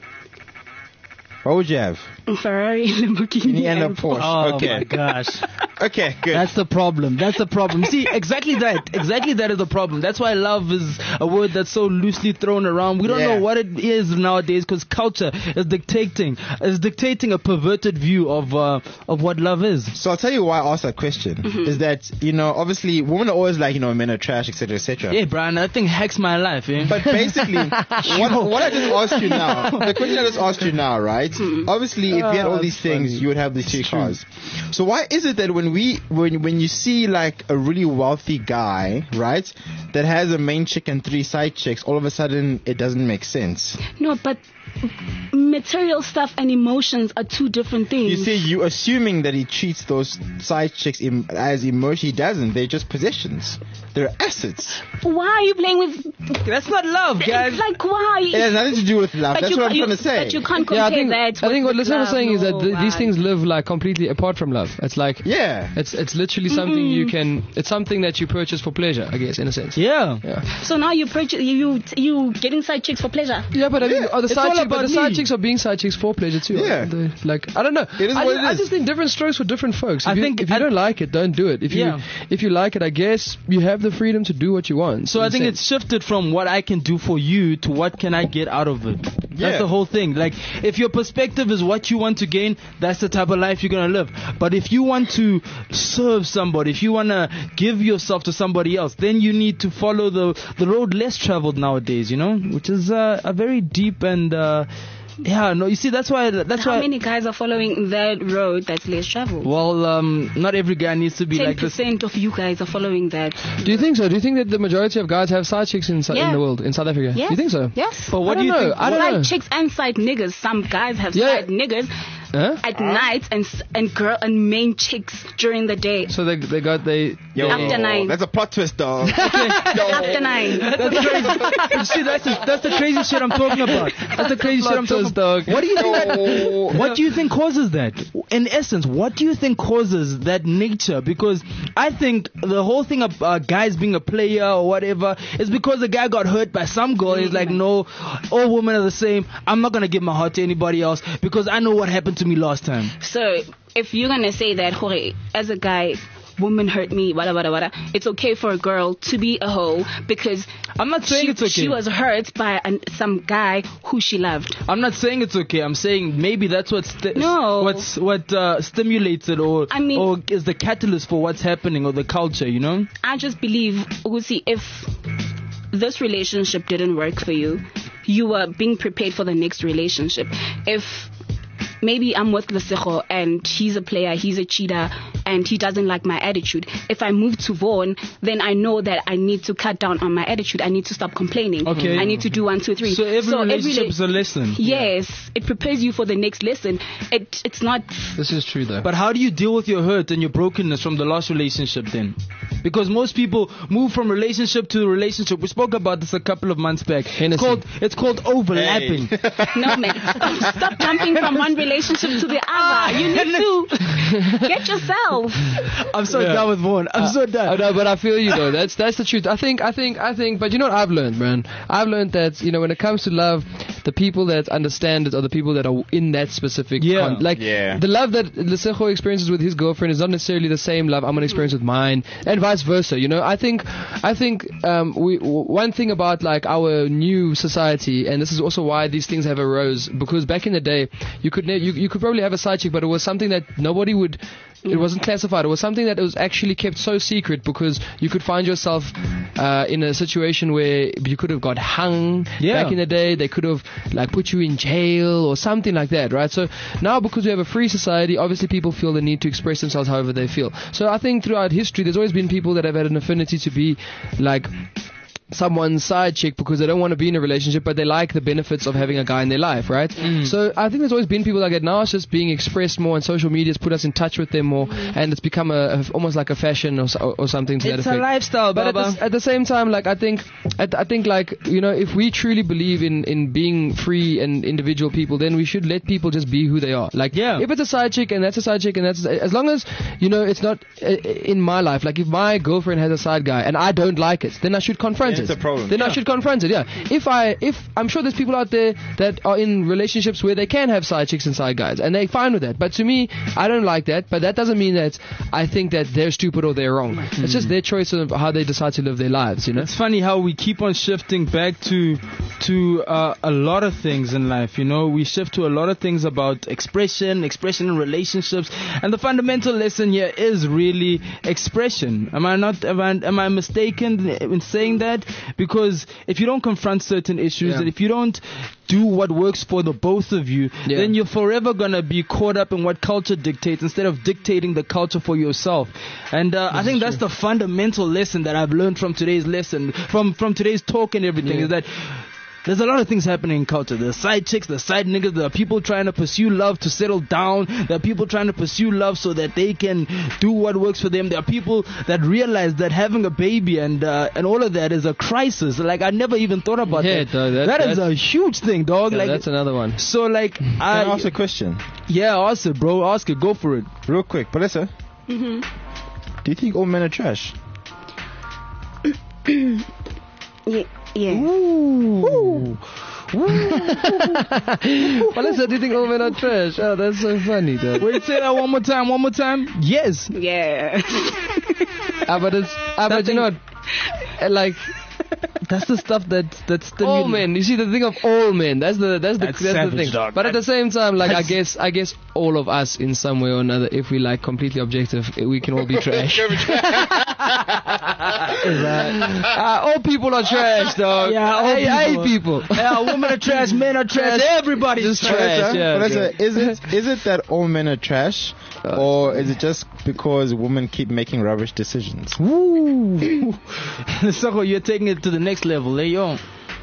What would you have? Ferrari, Lamborghini, And a and Porsche. Oh okay. my gosh. Okay, good. That's the problem. That's the problem. See, exactly that. Exactly that is the problem. That's why love is a word that's so loosely thrown around. We don't Yeah. know what it is nowadays because culture is dictating is dictating a perverted view of uh, of what love is. So I'll tell you why I asked that question. Is that, you know, obviously women are always like, you know, men are trash, et cetera, et cetera. Yeah, Brian, that thing hacks my life. Eh? But basically, what, what I just asked you now, the question I just asked you now, right? Obviously, if you had all these things, you would have these three cars. So why is it that when we, when when you see like a really wealthy guy, right, that has a main chick and three side chicks, all of a sudden it doesn't make sense? No, but material stuff and emotions are two different things. You see, you assuming that he treats those side chicks em- as emotion. He doesn't. They're just possessions. They're assets. Why are you playing with? That's not love, guys. Like why? It has nothing to do with love. But That's you what can't- I'm you- trying to say. But you can't compare Yeah, I think that. I think what with Listen was love. saying is that No, th- these man. things live like completely apart from love. It's like Yeah. it's it's literally something you can. It's something that you purchase for pleasure, I guess, in a sense. Yeah. Yeah. So now you purchase, you you getting side chicks for pleasure. Yeah, but I mean, Yeah, are the it's side all chicks about but the me. side chicks are being side chicks for pleasure too. Yeah. They- like I don't know. It is I, what just, it I is. just think different strokes for different folks. If I you, think if you I- don't like it, don't do it. If you Yeah. if you like it, I guess you have the freedom to do what you want. So in I a think sense. it's shifted from what I can do for you to what can I get out of it. That's Yeah. the whole thing. Like, if your perspective is what you want to gain, that's the type of life you're gonna live. But if you want to serve somebody, if you wanna give yourself to somebody else, then you need to follow the the road less traveled nowadays. You know, which is uh, a very deep and uh, yeah. No, you see, that's why. That's How why. many guys are following that road that's less traveled? Well, um, not every guy needs to be Ten like this. percent of you guys are following that. Do you think so? Do you think that the majority of guys have side chicks in, Sou- Yeah. in the world, in South Africa? Yes. Do you think so? Yes. But what I do you don't know. think? I don't Side know. chicks and side niggas. Some guys have Yeah. side niggas Huh? at night and s- and girl and main chicks during the day. So they they got they. Yo, After nine. That's a plot twist, dog. After nine. That's crazy. You see, that's the, that's the crazy shit I'm talking about. That's the crazy shit I'm talking about. Dog. What do you think? That, what do you think causes that? In essence, what do you think causes that nature? Because I think the whole thing of uh, guys being a player or whatever is because the guy got hurt by some girl. He's like, no, all women are the same. I'm not gonna give my heart to anybody else because I know what happened to me last time. So if you're gonna say that, Jorge, as a guy, woman hurt me, wada wada wada, it's okay for a girl to be a hoe because I'm not saying she, it's okay. she was hurt by an, some guy who she loved. I'm not saying it's okay. I'm saying maybe that's what st- No. what's what uh, stimulates it or I mean- or is the catalyst for what's happening or the culture. You know. I just believe, Ugusi, if this relationship didn't work for you, you were being prepared for the next relationship. If maybe I'm with Lesego and he's a player, he's a cheater, and he doesn't like my attitude. If I move to Vaughan, then I know that I need to cut down on my attitude. I need to stop complaining. Okay. I need to do one, two, three. So every relationship rela- is a lesson. Yes, it prepares you for the next lesson. It it's not. This is true though. But how do you deal with your hurt and your brokenness from the last relationship then? Because most people move from relationship to relationship. We spoke about this a couple of months back. It's Hennessy. called it's called overlapping. No, man. Stop, stop jumping from one relationship to the other. You need to get yourself. I'm so Yeah. done with Vaughan. I'm so I done. know, but I feel you though. That's that's the truth. I think I think I think. But you know what I've learned, man. I've learned that you know when it comes to love, the people that understand it are the people that are in that specific. Yeah. like Yeah. the love that Lesego experiences with his girlfriend is not necessarily the same love I'm gonna experience with mine, and vice versa. You know, I think I think um, we w- one thing about like our new society, and this is also why these things have arose, because back in the day you could ne- you you could probably have a side chick, but it was something that nobody would. It wasn't classified. It was something that was actually kept so secret because you could find yourself uh, in a situation where you could have got hung Yeah. back in the day. They could have like put you in jail or something like that, right? So now because we have a free society, obviously people feel the need to express themselves however they feel. So I think throughout history, there's always been people that have had an affinity to be like someone's side chick because they don't want to be in a relationship, but they like the benefits of having a guy in their life, right? Mm. So I think there's always been people like that. Now it's just being expressed more, and social media's put us in touch with them more, and it's become a, a almost like a fashion or, so- or something to that It's a effect. lifestyle, But at Baba. the, at the same time, like I think, at, I think like you know, if we truly believe in in being free and individual people, then we should let people just be who they are. Like, Yeah. if it's a side chick and that's a side chick and that's as long as you know it's not uh, in my life. Like if my girlfriend has a side guy and I don't like it, then I should confront Then it. it's a problem. Then I Yeah. should confront it. Yeah. If I if I'm sure there's people out there that are in relationships where they can have side chicks and side guys and they're fine with that. But to me, I don't like that. But that doesn't mean that I think that they're stupid or they're wrong. It's just their choice of how they decide to live their lives. You know. It's funny how we keep on shifting back to to uh, a lot of things in life. You know, we shift to a lot of things about expression, expression in relationships, and the fundamental lesson here is really expression. Am I not? Am I, am I mistaken in saying that? Because if you don't confront certain issues, Yeah. and if you don't do what works for the both of you, Yeah. then you're forever gonna be caught up in what culture dictates instead of dictating the culture for yourself. And uh, I think that's the fundamental lesson that I've learned from today's lesson, from from today's talk and everything, Yeah. is that there's a lot of things happening in culture. There's side chicks, there's side niggas, there are people trying to pursue love to settle down, there are people trying to pursue love so that they can do what works for them. There are people that realize that having a baby and uh, and all of that is a crisis. Like, I never even thought about Yeah, that. dog, that- that is that- a huge thing, dog. Yeah, like, that's another one. so like, Can I I, ask a question? yeah, ask it, bro, ask it, go for it. Real quick, Melissa. Mm-hmm. Do you think all men are trash? Yeah. yeah. Ooh. Melissa, do you think all men are trash? Oh, that's so funny, though. Wait, say that one more time, one more time. Yes. Yeah. Ah, but it's, ah, but you know, uh, like, That's the stuff that that's all men. You see, the thing of all men. That's the that's the That's that's, savage, the thing. dog. But at the same time, like I That's- guess I guess all of us in some way or another, if we like completely objective, we can all be trash. uh, all people are trash, dog. Yeah, all I, I hate people. people. Yeah, women are trash, men are trash, everybody's Just trash. trash. Vanessa, yeah, Vanessa, okay. is it is it that all men are trash, or is it just because women keep making rubbish decisions? Woo! Soko, you're taking it to the next level. There you go.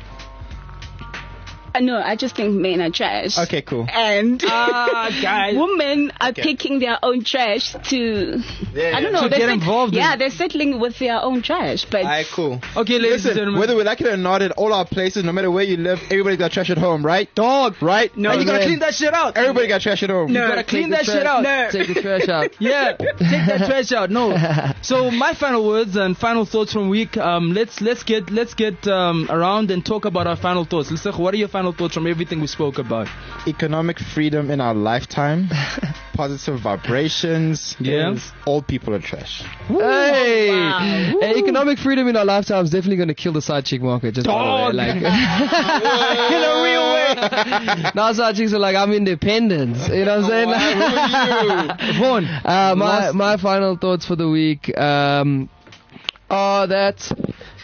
Uh, no, I just think men are trash. Okay, cool. And Ah, guys. women are Okay. picking their own trash to, Yeah, I don't know, To they're get set- involved in Yeah, it. they're settling with their own trash. But Alright, cool. Okay, ladies and Listen, gentlemen. whether we like it or not, in all our places, no matter where you live, everybody's got trash at home, right? Dog, right? no, you gotta man. clean that shit out. Everybody got trash at home. No. You gotta clean that Take the shit out. trash- Take the trash out. Yeah, take that trash out. No. So my final words and final thoughts from week. Um, let's let's get let's get um around and talk about our final thoughts. Listen, what are your final thoughts from everything we spoke about? Economic freedom in our lifetime, positive vibrations. Yeah. is all people are trash. Hey, wow. Hey, economic freedom in our lifetime is definitely going to kill the side chick market. Just by Dog. the way, like In a real way. now side chicks are like, I'm independent. You know what I'm saying? Vaughn. Uh, my Last- my final thoughts for the week um, are that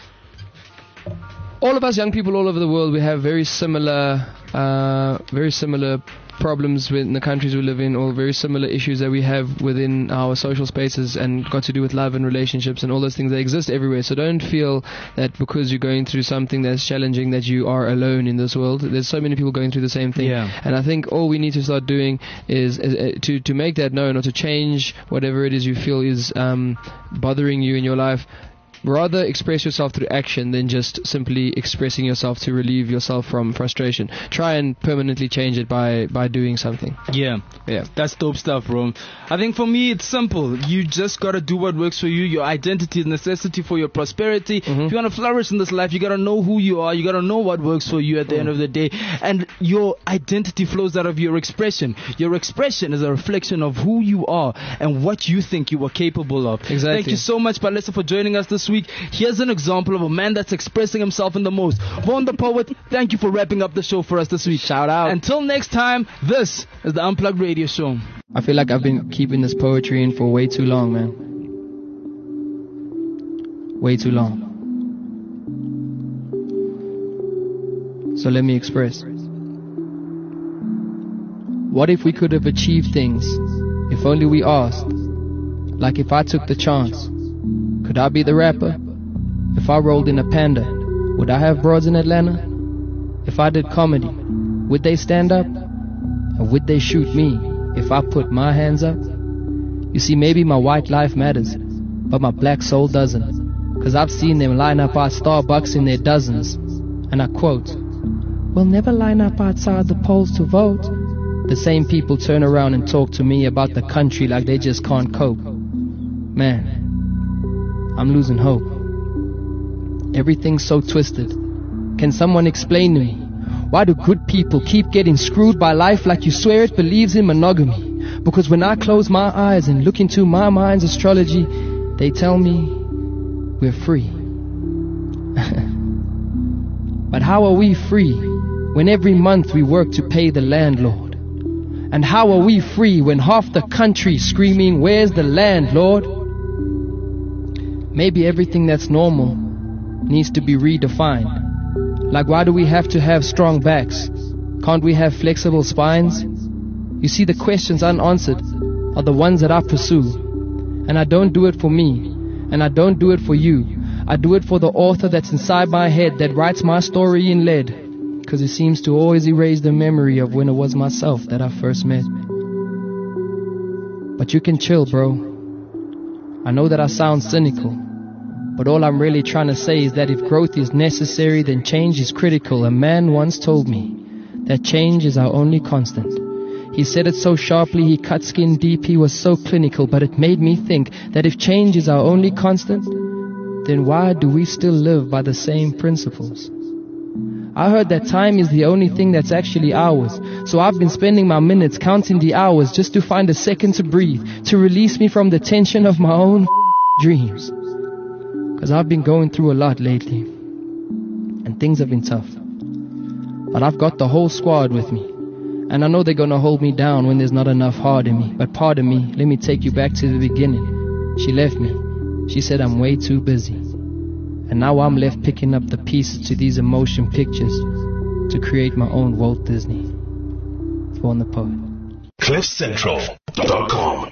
all of us young people all over the world, we have very similar, uh, very similar problems within the countries we live in, or very similar issues that we have within our social spaces, and got to do with love and relationships and all those things that exist everywhere. So don't feel that because you're going through something that's challenging that you are alone in this world. There's so many people going through the same thing. Yeah. And I think all we need to start doing is, is uh, to to make that known, or to change whatever it is you feel is um, bothering you in your life. Rather express yourself through action than just simply expressing yourself to relieve yourself from frustration. Try and permanently change it by, by doing something. Yeah, Yeah. that's dope stuff, bro. I think for me, it's simple. You just gotta do what works for you. Your identity is necessity for your prosperity. Mhm. If you wanna flourish in this life, you gotta know who you are. You gotta know what works for you at the Mm. end of the day. And your identity flows out of your expression. Your expression is a reflection of who you are and what you think you are capable of. Exactly. Thank you so much, Palesa, for joining us this week. Here's an example of a man that's expressing himself in the most. Vaughn the Poet, thank you for wrapping up the show for us this week. Shout out. Until next time, this is the Unplugged Radio Show. I feel like I've been keeping this poetry in for way too long, man. Way too long. So let me express. What if we could have achieved things if only we asked? Like if I took the chance, could I be the rapper? If I rolled in a Panda, would I have broads in Atlanta? If I did comedy, would they stand up? Or would they shoot me if I put my hands up? You see, maybe my white life matters, but my black soul doesn't. Cause I've seen them line up at Starbucks in their dozens. And I quote, "We'll never line up outside the polls to vote." The same people turn around and talk to me about the country like they just can't cope. Man, I'm losing hope. Everything's so twisted. Can someone explain to me, why do good people keep getting screwed by life like you swear it believes in monogamy? Because when I close my eyes and look into my mind's astrology, they tell me we're free. But how are we free when every month we work to pay the landlord? And how are we free when half the country's screaming, where's the landlord? Maybe everything that's normal needs to be redefined. Like, why do we have to have strong backs? Can't we have flexible spines? You see, the questions unanswered are the ones that I pursue. And I don't do it for me, and I don't do it for you. I do it for the author that's inside my head that writes my story in lead, because it seems to always erase the memory of when it was myself that I first met. But you can chill, bro. I know that I sound cynical, but all I'm really trying to say is that if growth is necessary, then change is critical. A man once told me that change is our only constant. He said it so sharply, he cut skin deep, he was so clinical, but it made me think that if change is our only constant, then why do we still live by the same principles? I heard that time is the only thing that's actually ours. So I've been spending my minutes counting the hours just to find a second to breathe, to release me from the tension of my own dreams. Cause I've been going through a lot lately, and things have been tough. But I've got the whole squad with me, and I know they're gonna hold me down when there's not enough heart in me. But pardon me, let me take you back to the beginning. She left me. She said I'm way too busy. And now I'm left picking up the pieces to these emotion pictures to create my own Walt Disney. Born the Poet. cliff central dot com